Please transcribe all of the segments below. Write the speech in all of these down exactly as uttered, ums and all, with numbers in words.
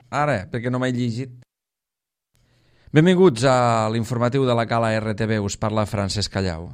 Ara, perquè no m'he llegit. Benvinguts a l'informatiu de la Cala R T V, us parla Francesc Callau.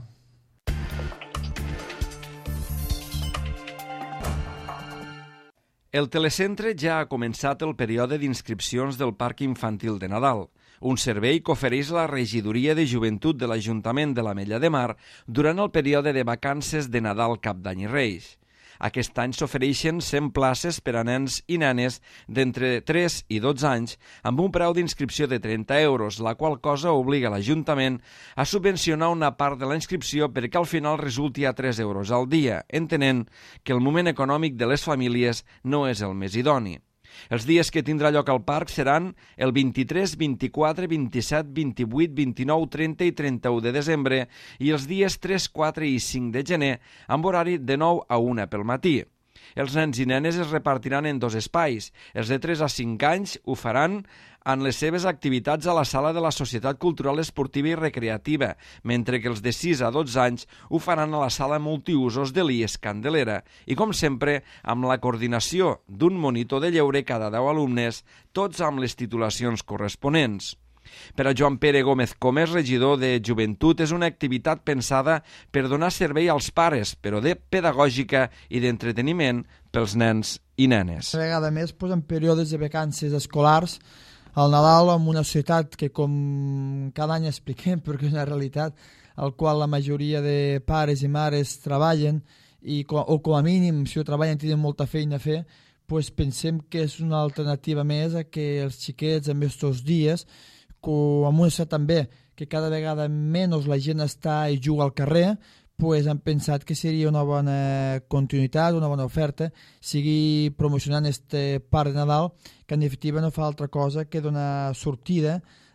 El telecentre ja ha començat el període d'inscripcions del Parc Infantil de Nadal, un servei que ofereix la Regidoria de Joventut de l'Ajuntament de l'Ametlla de Mar durant el període de vacances de Nadal, Cap d'Any i Reis. Aquest any s'ofereixen cent places per a nens i nenes d'entre tres i dotze anys amb un preu d'inscripció de trenta euros, la qual cosa obliga l'Ajuntament a subvencionar una part de la inscripció perquè al final resulti a tres euros al dia, entenent que el moment econòmic de les famílies no és el més idoni. Els dies que tindrà lloc al parc seran el vint-i-tres, vint-i-quatre, vint-i-set, vint-i-vuit, vint-i-nou, trenta i trenta-u de desembre i els dies tres, quatre i cinc de gener amb horari de nou a una pel matí. Els nens i nenes es repartiran en dos espais. Els de tres a cinc anys ho faran en les seves activitats a la sala de la Societat Cultural Esportiva i Recreativa, mentre que els de sis a dotze anys ho faran a la sala multiusos de l'I E S Candelera i, com sempre, amb la coordinació d'un monitor de lleure cada deu alumnes, tots amb les titulacions corresponents. Per a Joan Pere Gómez Comes, regidor de Joventut, és una activitat pensada per donar servei als pares, però de pedagògica i d'entreteniment pels nens i nenes. Una vegada més, doncs, en períodes de vacances escolars, al Nadal, en una societat que, com cada any expliquem, perquè és una realitat, al qual la majoria de pares i mares treballen, i, o com a mínim, si ho treballen, tenen molta feina a fer, doncs pensem que és una alternativa més a que els xiquets en aquests dies, com amb una societat també, que cada vegada menys la gent està i juga al carrer, pues han pensat que seria una bona continuïtat, una bona oferta, sigui promocionant este parc de Nadal, que en definitiva no fa altra cosa que donar sortida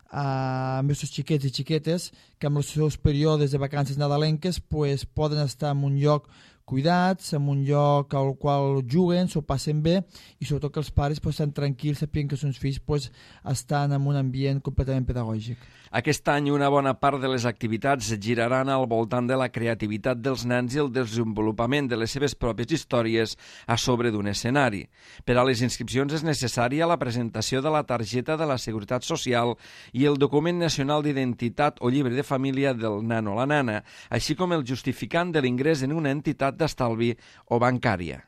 a aquests xiquets i xiquetes que amb els seus períodes de vacances nadalenques pues, poden estar en un lloc cuidats, en un lloc al qual juguen, s'ho passen bé i sobretot que els pares pues, estan tranquils sapient que els seus fills pues, estan en un ambient completament pedagògic. Aquest any una bona part de les activitats giraran al voltant de la creativitat dels nens i el desenvolupament de les seves pròpies històries a sobre d'un escenari. Per a les inscripcions és necessària la presentació de la targeta de la Seguretat Social i el document nacional d'identitat o llibre de família del nen o la nena, així com el justificant de l'ingrés en una entitat d'estalvi o bancària.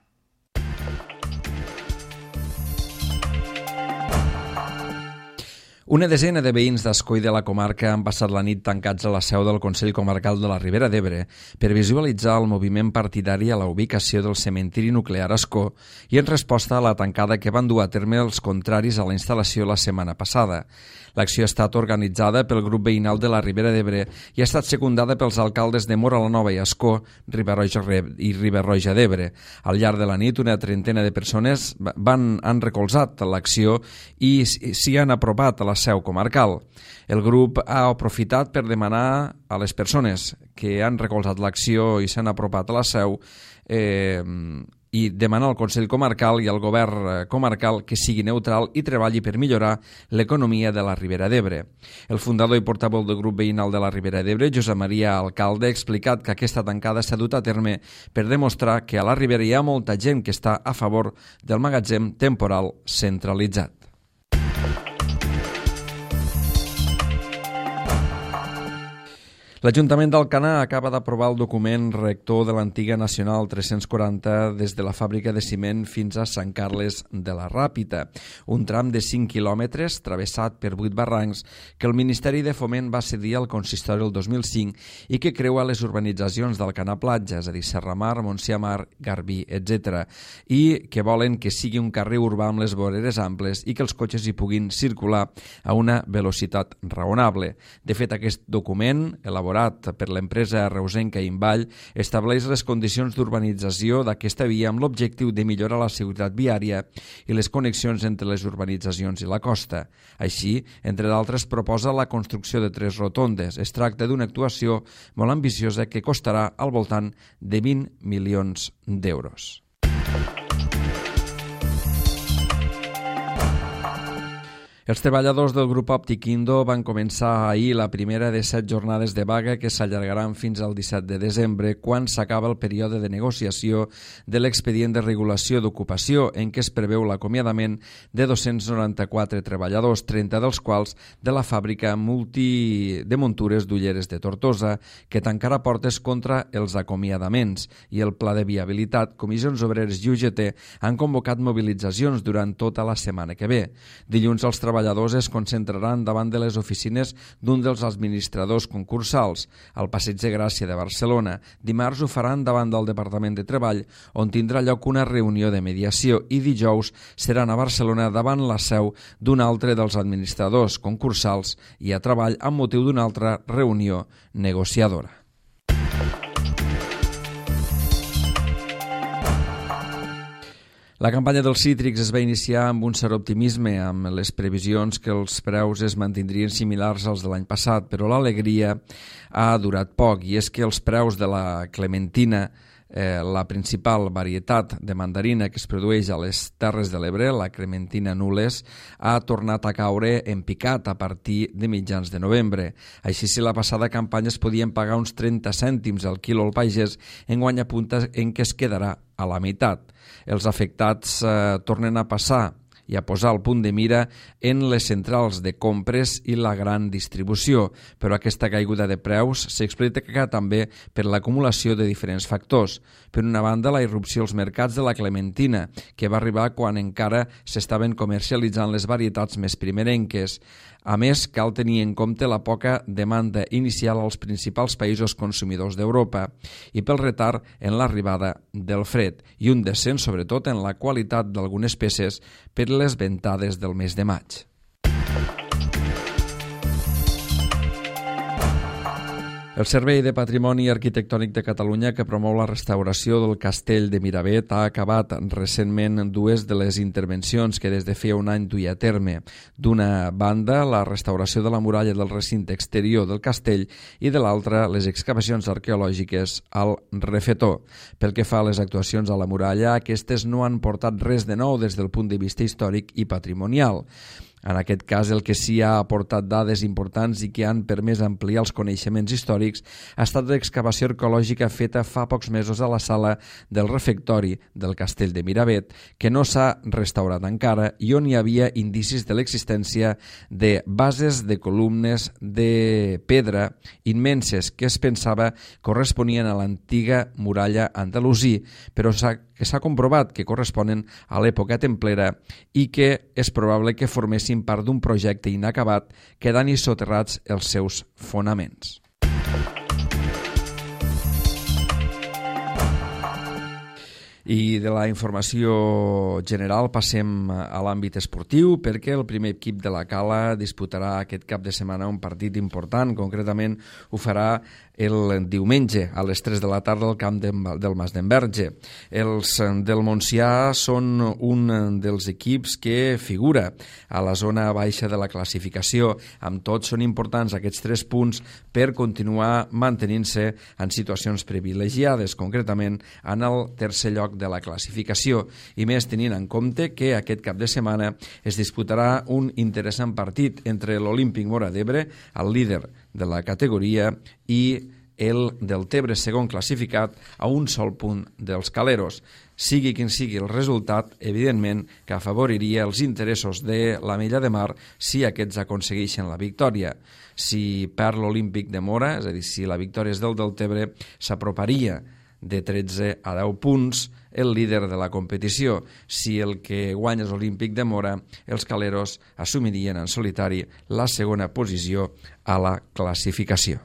Una desena de veïns d'Ascó i de la comarca han passat la nit tancats a la seu del Consell Comarcal de la Ribera d'Ebre per visualitzar el moviment partidari a la ubicació del cementiri nuclear Ascó i en resposta a la tancada que van dur a terme els contraris a la instal·lació la setmana passada. L'acció ha estat organitzada pel grup veïnal de la Ribera d'Ebre i ha estat secundada pels alcaldes de Móra la Nova i Ascó, Riba-roja i Riba-roja d'Ebre. Al llarg de la nit, una trentena de persones van, han recolzat l'acció i s'hi han apropat a la seu comarcal. El grup ha aprofitat per demanar a les persones que han recolzat l'acció i s'han apropat a la seu eh, i demanar al Consell Comarcal i al Govern Comarcal que sigui neutral i treballi per millorar l'economia de la Ribera d'Ebre. El fundador i portaveu del grup veïnal de la Ribera d'Ebre, Josep Maria Alcalde, ha explicat que aquesta tancada s'ha dut a terme per demostrar que a la Ribera hi ha molta gent que està a favor del magatzem temporal centralitzat. L'Ajuntament d'Alcanar acaba d'aprovar el document rector de l'antiga Nacional tres-cents quaranta des de la fàbrica de ciment fins a Sant Carles de la Ràpita, un tram de cinc quilòmetres travessat per vuit barrancs que el Ministeri de Foment va cedir al consistori el dos mil cinc i que creua les urbanitzacions d'Alcanar Platja, és a dir, Serramar, Montsiamar, Garbí, etcètera, i que volen que sigui un carrer urbà amb les voreres amples i que els cotxes hi puguin circular a una velocitat raonable. De fet, aquest document, elaborat per l'empresa reusenca Invall, estableix les condicions d'urbanització d'aquesta via amb l'objectiu de millorar la seguretat viària i les connexions entre les urbanitzacions i la costa. Així, entre d'altres, proposa la construcció de tres rotondes. Es tracta d'una actuació molt ambiciosa que costarà al voltant de vint milions d'euros. Els treballadors del grup òptic Indo van començar ahir la primera de set jornades de vaga que s'allargaran fins al disset de desembre, quan s'acaba el període de negociació de l'expedient de regulació d'ocupació, en què es preveu l'acomiadament de dos-cents noranta-quatre treballadors, trenta dels quals de la fàbrica multi de muntures d'Ulleres de Tortosa, que tancarà portes contra els acomiadaments, i el Pla de Viabilitat, Comissions Obreres i U G T han convocat mobilitzacions durant tota la setmana que ve. Dilluns els treballadors es concentraran davant de les oficines d'un dels administradors concursals, al Passeig de Gràcia de Barcelona. Dimarts ho faran davant del Departament de Treball, on tindrà lloc una reunió de mediació, i dijous seran a Barcelona davant la seu d'un altre dels administradors concursals i a Treball amb motiu d'una altra reunió negociadora. La campanya dels cítrics es va iniciar amb un cert optimisme, amb les previsions que els preus es mantindrien similars als de l'any passat, però l'alegria ha durat poc, i és que els preus de la clementina, eh, la principal varietat de mandarina que es produeix a les Terres de l'Ebre, la clementina Nules, ha tornat a caure en picat a partir de mitjans de novembre. Així, si la passada campanya es podien pagar uns trenta cèntims al quilo al pagès, enguany apunta en què es quedarà a la meitat. Els afectats eh, tornen a passar i a posar el punt de mira en les centrals de compres i la gran distribució, però aquesta caiguda de preus s'explica també per l'acumulació de diferents factors. Per una banda, la irrupció als mercats de la clementina, que va arribar quan encara s'estaven comercialitzant les varietats més primerenques. A més, cal tenir en compte la poca demanda inicial als principals països consumidors d'Europa i pel retard en l'arribada del fred, i un descens sobretot en la qualitat d'algunes peces per les ventades del mes de maig. El Servei de Patrimoni Arquitectònic de Catalunya, que promou la restauració del Castell de Miravet, ha acabat recentment dues de les intervencions que des de feia un any duia a terme. D'una banda, la restauració de la muralla del recinte exterior del castell, i de l'altra, les excavacions arqueològiques al refetor. Pel que fa a les actuacions a la muralla, aquestes no han portat res de nou des del punt de vista històric i patrimonial. En aquest cas, el que sí ha aportat dades importants i que han permès ampliar els coneixements històrics ha estat l'excavació arqueològica feta fa pocs mesos a la sala del refectori del Castell de Miravet, que no s'ha restaurat encara i on hi havia indicis de l'existència de bases de columnes de pedra immenses que es pensava corresponien a l'antiga muralla andalusí, però s'ha que s'ha comprovat que corresponen a l'època templera i que és probable que formessin part d'un projecte inacabat, quedant-hi soterrats els seus fonaments. I de la informació general passem a l'àmbit esportiu, perquè el primer equip de la Cala disputarà aquest cap de setmana un partit important. Concretament ho farà el diumenge a les tres de la tarda al camp de, del Mas d'Enverge. Els del Montsià són un dels equips que figura a la zona baixa de la classificació. Amb tot, són importants aquests tres punts per continuar mantenint-se en situacions privilegiades, concretament en el tercer lloc de la classificació, i més tenint en compte que aquest cap de setmana es disputarà un interessant partit entre l'Olímpic Móra d'Ebre, el líder de la categoria, i el Deltebre, segon classificat, a un sol punt dels Caleros. Sigui quin sigui el resultat, evidentment que afavoriria els interessos de l'Ametlla de Mar si aquests aconsegueixen la victòria. Si perd l'Olímpic de Móra, és a dir, si la victòria és del Deltebre, s'aproparia de tretze a deu punts el líder de la competició. Si el que guanya és l'Olímpic de Móra, els Caleros assumirien en solitari la segona posició a la classificació.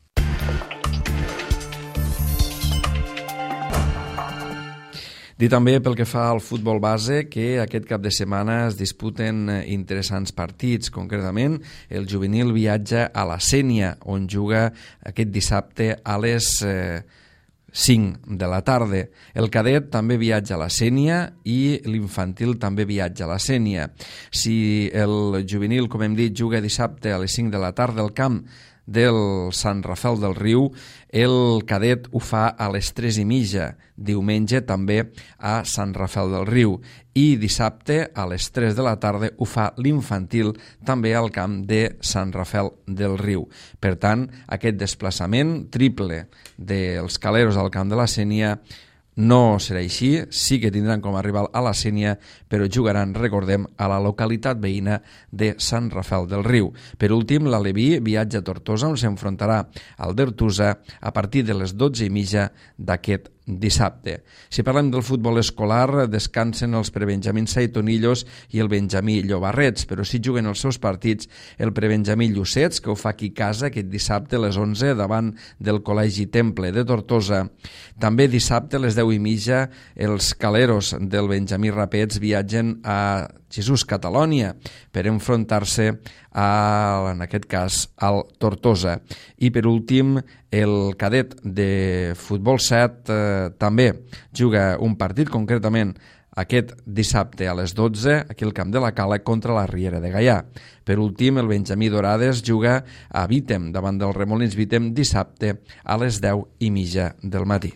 Dir també pel que fa al futbol base que aquest cap de setmana es disputen interessants partits. Concretament, el juvenil viatja a la Sénia, on juga aquest dissabte a les eh, cinc de la tarda. El cadet també viatja a la Sénia i l'infantil també viatja a la Sénia. Si el juvenil, com hem dit, juga dissabte a les cinc de la tarda al camp del Sant Rafel del Riu, el cadet ho fa a les tres i mitja, diumenge també a Sant Rafel del Riu, i dissabte a les tres de la tarda ho fa l'infantil també al camp de Sant Rafel del Riu. Per tant, aquest desplaçament triple dels Caleros al camp de la Sénia no serà així, sí que tindran com a rival a la Sénia, però jugaran, recordem, a la localitat veïna de Sant Rafel del Riu. Per últim, l'Aleví viatja a Tortosa, on s'enfrontarà al d'Artusa a partir de les dotze i mitja d'aquest dissabte. Si parlem del futbol escolar, descansen els prebenjamins Saitonillos i el benjamí Llobarrets, però sí juguen els seus partits el prebenjamí Llucets, que ho fa aquí a casa aquest dissabte a les onze davant del Col·legi Temple de Tortosa. També dissabte a les deu i mitja els Caleros del benjamí Rapets viatgen a Jesús Catalònia per enfrontar-se a, en aquest cas al Tortosa. I per últim el cadet de futbol set eh, també juga un partit, concretament aquest dissabte a les dotze, aquí al camp de la Cala contra la Riera de Gaià. Per últim, el benjamí Dorades juga a Vítem, davant del Remolins Vítem, dissabte a les deu i mitja del matí.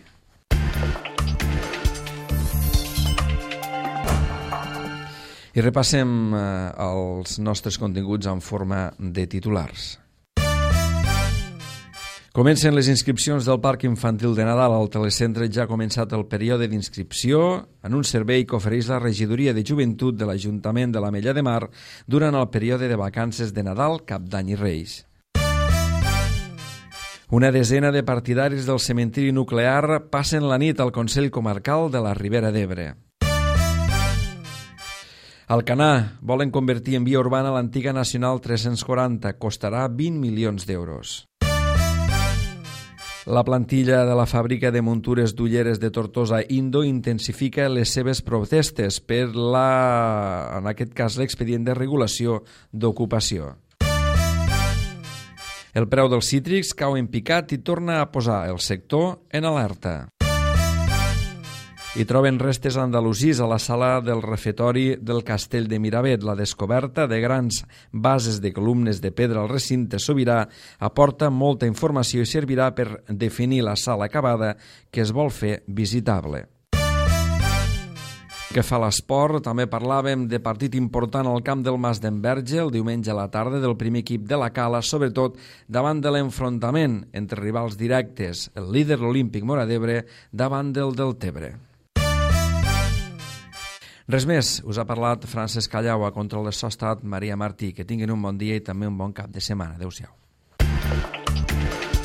I repassem eh, els nostres continguts en forma de titulars. Comencen les inscripcions del Parc Infantil de Nadal. Al telecentre ja ha començat el període d'inscripció en un servei que ofereix la Regidoria de Joventut de l'Ajuntament de l'Ametlla de Mar durant el període de vacances de Nadal, Cap d'Any i Reis. Una desena de partidaris del cementiri nuclear passen la nit al Consell Comarcal de la Ribera d'Ebre. Alcanar volen convertir en via urbana l'antiga Nacional tres-cents quaranta, costarà vint milions d'euros. La plantilla de la fàbrica de muntures d'ulleres de Tortosa Indo intensifica les seves protestes per la, en aquest cas, l'expedient de regulació d'ocupació. El preu dels cítrics cau en picat i torna a posar el sector en alerta. Hi troben restes andalusís a la sala del refetori del Castell de Miravet. La descoberta de grans bases de columnes de pedra al recinte sobirà aporta molta informació i servirà per definir la sala acabada que es vol fer visitable. Que fa l'esport, també parlàvem de partit important al camp del Mas d'Enverge el diumenge a la tarda del primer equip de la Cala, sobretot davant de l'enfrontament entre rivals directes, el líder olímpic Móra d'Ebre davant del Deltebre. Res més, us ha parlat Francesc Callau, a control de so ha estat Maria Martí. Que tinguin un bon dia i també un bon cap de setmana. Adéu-siau.